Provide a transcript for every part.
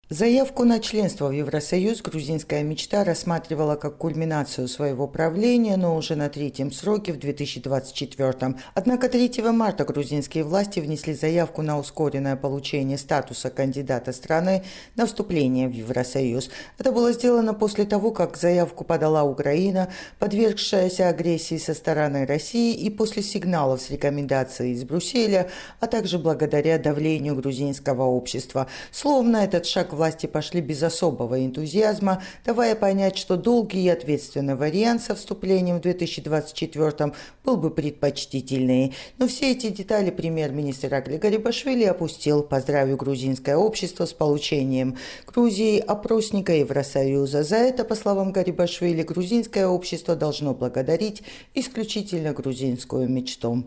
Заявку на членство в Евросоюз грузинская мечта рассматривала как кульминацию своего правления, но уже на третьем сроке в 2024. Однако 3 марта грузинские власти внесли заявку на ускоренное получение статуса кандидата страны на вступление в Евросоюз. Это было сделано после того, как заявку подала Украина, подвергшаяся агрессии со стороны России, и после сигналов с рекомендацией из Брюсселя, а также благодаря давлению грузинского общества. Словно этот шаг власти пошли без особого энтузиазма, давая понять, что долгий и ответственный вариант со вступлением в 2024 был бы предпочтительнее. Но все эти детали премьер-министр Акли Гарибашвили опустил, поздравив грузинское общество с получением Грузии опросника Евросоюза. За это, по словам Гарибашвили, грузинское общество должно благодарить исключительно грузинскую мечту.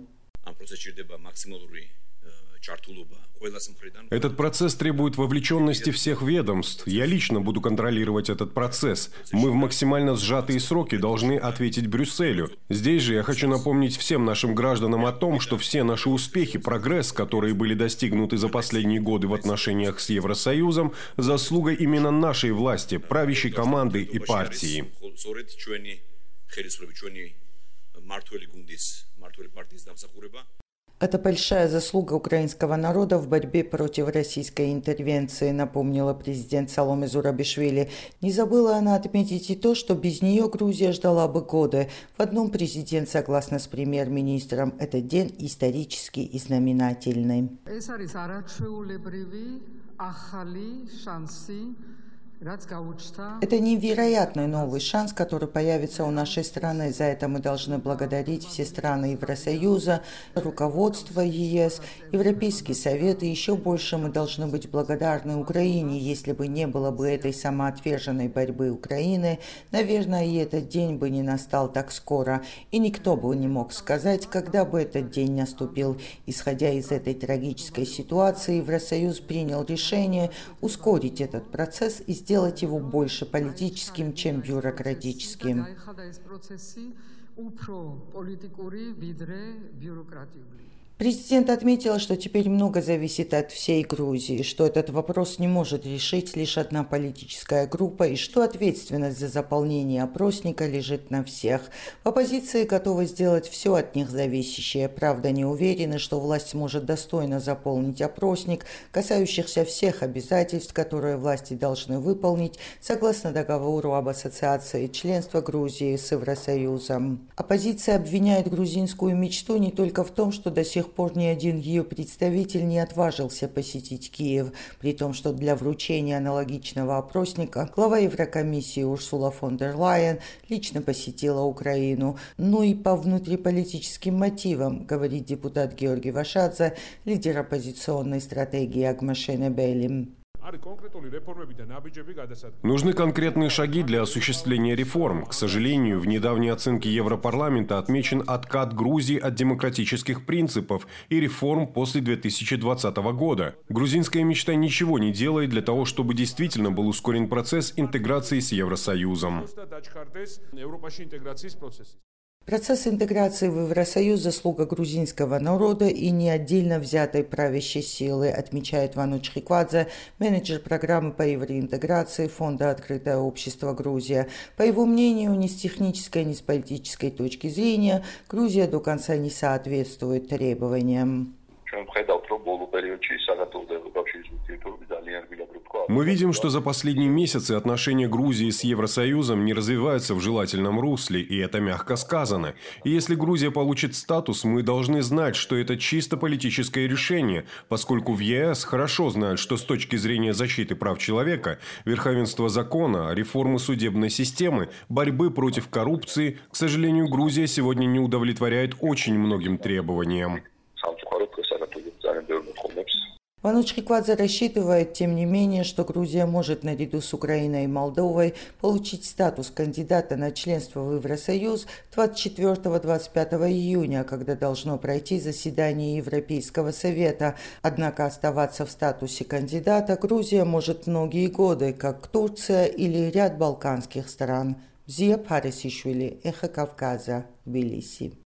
Этот процесс требует вовлеченности всех ведомств. Я лично буду контролировать этот процесс. Мы в максимально сжатые сроки должны ответить Брюсселю. Здесь же я хочу напомнить всем нашим гражданам о том, что все наши успехи, прогресс, которые были достигнуты за последние годы в отношениях с Евросоюзом, заслуга именно нашей власти, правящей команды и партии. Это большая заслуга украинского народа в борьбе против российской интервенции, напомнила президент Саломе Зурабишвили. Не забыла она отметить и то, что без нее Грузия ждала бы годы. В одном президент, согласно с премьер-министром, этот день исторический и знаменательный. Это невероятный новый шанс, который появится у нашей страны. За это мы должны благодарить все страны Евросоюза, руководство ЕС, Европейский Совет, и еще больше мы должны быть благодарны Украине. Если бы не было бы этой самоотверженной борьбы Украины, наверное, и этот день бы не настал так скоро. И никто бы не мог сказать, когда бы этот день наступил. Исходя из этой трагической ситуации, Евросоюз принял решение ускорить этот процесс и сделать его больше политическим, чем бюрократическим. Президент отметил, что теперь много зависит от всей Грузии, что этот вопрос не может решить лишь одна политическая группа и что ответственность за заполнение опросника лежит на всех. В оппозиции готовы сделать все от них зависящее. Правда, не уверены, что власть сможет достойно заполнить опросник, касающихся всех обязательств, которые власти должны выполнить согласно договору об ассоциации членства Грузии с Евросоюзом. Оппозиция обвиняет грузинскую мечту не только в том, что до сих пор ни один ее представитель не отважился посетить Киев, при том, что для вручения аналогичного опросника глава Еврокомиссии Урсула фон дер Лайен лично посетила Украину. Ну и по внутриполитическим мотивам, говорит депутат Георгий Вашадзе, лидер оппозиционной стратегии Агмашене Белим. Нужны конкретные шаги для осуществления реформ. К сожалению, в недавней оценке Европарламента отмечен откат Грузии от демократических принципов и реформ после 2020 года. Грузинская мечта ничего не делает для того, чтобы действительно был ускорен процесс интеграции с Евросоюзом. Процесс интеграции в Евросоюз – заслуга грузинского народа и не отдельно взятой правящей силы, отмечает Вануч Хиквадзе, менеджер программы по евроинтеграции Фонда «Открытое общество Грузия». По его мнению, ни с технической, ни с политической точки зрения Грузия до конца не соответствует требованиям. Мы видим, что за последние месяцы отношения Грузии с Евросоюзом не развиваются в желательном русле, и это мягко сказано. И если Грузия получит статус, мы должны знать, что это чисто политическое решение, поскольку в ЕС хорошо знают, что с точки зрения защиты прав человека, верховенства закона, реформы судебной системы, борьбы против коррупции, к сожалению, Грузия сегодня не удовлетворяет очень многим требованиям. Вануч Хиквадзе рассчитывает, тем не менее, что Грузия может наряду с Украиной и Молдовой получить статус кандидата на членство в Евросоюз 24-25 июня, когда должно пройти заседание Европейского совета. Однако оставаться в статусе кандидата Грузия может многие годы, как Турция или ряд балканских стран. Зия Парисишвили, Эхо Кавказа, Тбилиси.